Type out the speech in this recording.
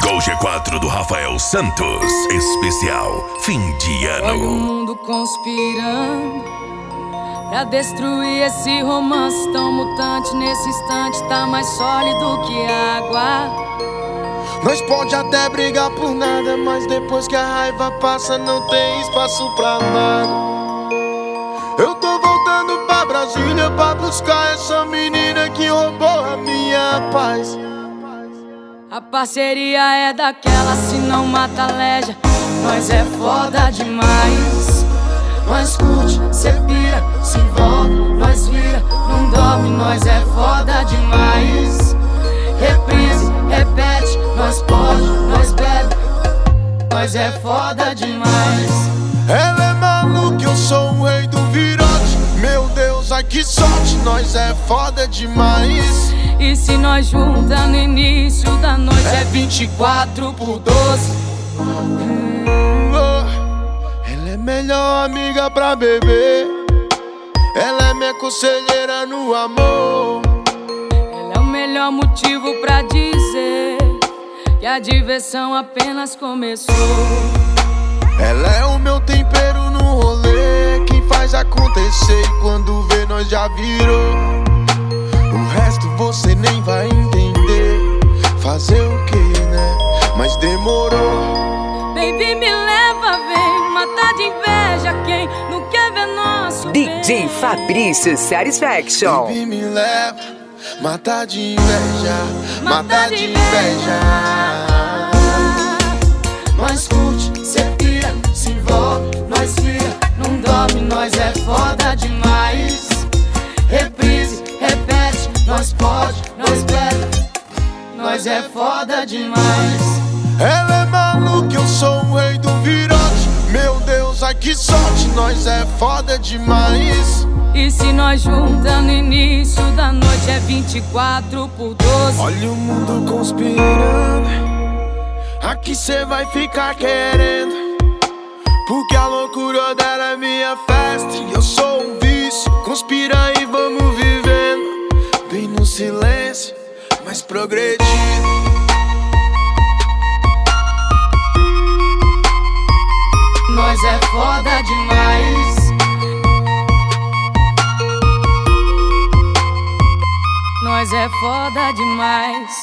Gol G4 do Rafael Santos. Especial fim de Olha o ano. mundo conspirando pra destruir esse romance tão mutante. Nesse instante tá mais sólido que água. Nós pode até brigar por nada, mas depois que a raiva passa não tem espaço pra nada. Eu tô voltando pra Brasília pra buscar essa menina que roubou a minha paz. A parceria é daquela, se não mata leja. Nós é foda demais. Nós curte, cê pira, se envolve, nós vira, não dorme. Nós é foda demais. Reprise, repete, nós pode, nós bebe. Nós é foda demais. Ela é maluca, eu sou o rei do virote. Meu Deus, ai que sorte, nós é foda demais. E se nós junta no início da noite é 24 por 12. Ela é melhor amiga pra beber. Ela é minha conselheira no amor. Ela é o melhor motivo pra dizer que a diversão apenas começou. Ela é o meu tempero no rolê, quem faz acontecer e quando vê nós já virou. O resto você nem vai entender. Fazer o que, né? Mas demorou. Baby, me leva, vem matar de inveja quem não quer ver nosso bem. DJ Fabrício Satisfaction. Baby, me leva, matar de inveja, matar de inveja. Nós curte, cê pira, se envolve, nós vira, não dorme, nós é foda demais. Reprise, repete, nós pode, nós bebe, nós é foda demais. Ela é maluca, eu sou o rei do virote. Meu Deus, ai que sorte, nós é foda demais. E se nós junta no início da noite é 24 por 12. Olha o mundo conspirando. Aqui cê vai ficar querendo, porque a loucura dela é minha festa e eu sou um vício. Conspira e vamos vivendo, bem no silêncio, mas progredindo. Nós é foda demais. Nós é foda demais.